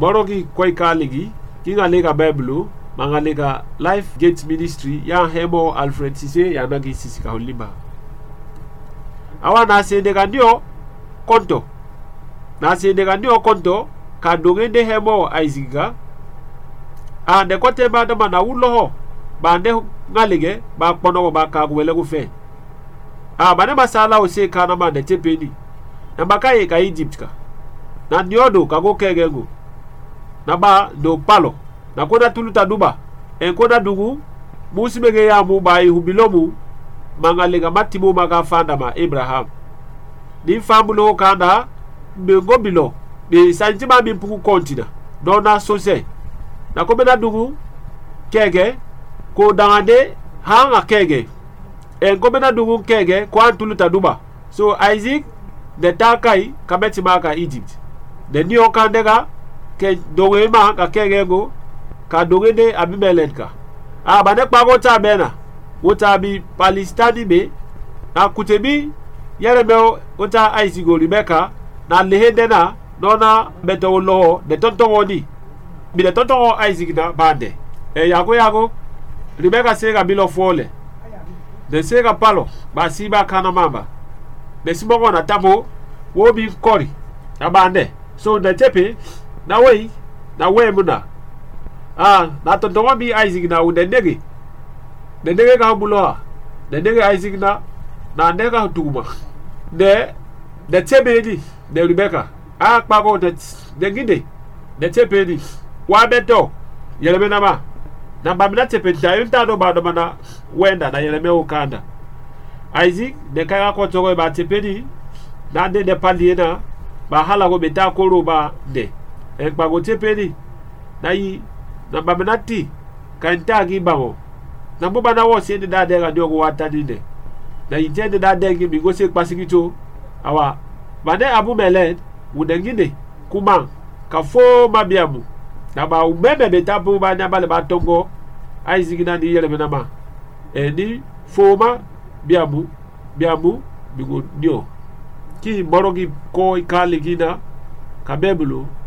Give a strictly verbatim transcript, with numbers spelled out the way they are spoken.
borogi koi kaligi kinga lega Bible manga lega Life Gate Ministry ya hemo Alfred Sise ya nagi sisi kahulimba awa na sendega ndio konto na sendega ndio konto ka dongende hemo aiziga ande kote ba da mana ulo ba nde ngalige ba kpono ba ka gwele ku fe a bane masala o se kana ma de tepeni na bakaye ka Egypt ka na nyodo ka go kegego na ba do palo na koda tuluta duba en koda dugu musibege ya mu ba ihubilomu mangalega matimu maga fanda ma Abraham ni famulo kanda bengo bilo be santima bi puku kontina dona sose na komena dugu kege ko dangade hanga kege en komena dugu kege ko antuluta duba so Isaac de takai kameti maka Egypt de ni okandega ke dowe ma ka kege go ka dowe de Abimelech ka a bane kpago ta bena wota bi Palestine be na kutebi yerebe wota Isaac go Rebecca na lehende na dona beto lo de tonton ni bi de tonton Isaac na bande e yago yago Rebecca sega bilo fole de sega palo ba siba kana mamba de simogo na tabo wo bi kori abande so de tepe na wei na we muna ah na tonton bi Isaac na u de nege de nege ka bulo de nege Isaac na na nega tuma de de tebe di de Rebecca a kpago de de gide de tepe di wa beto yelebe na ma na bamina tepe da yunta do ba do mana wenda na yeleme ukanda Isaac de kaya ko togo ba tepe di na de de paliena ba hala go beta ko roba de e kpago tepe di na yi na bamina ti kanta gi bawo na bo bana wo se de da de ga dio go wata di de na yi je de da de gi bi go se pasikito awa bane Abimelech wudengide kuma ka fo mabiamu na ba umebe betapu ba nya bale ba tongo Isaac na ni yele menama e ni fo ma biamu biamu bigo dio ki borogi ko ikale gina ka Bible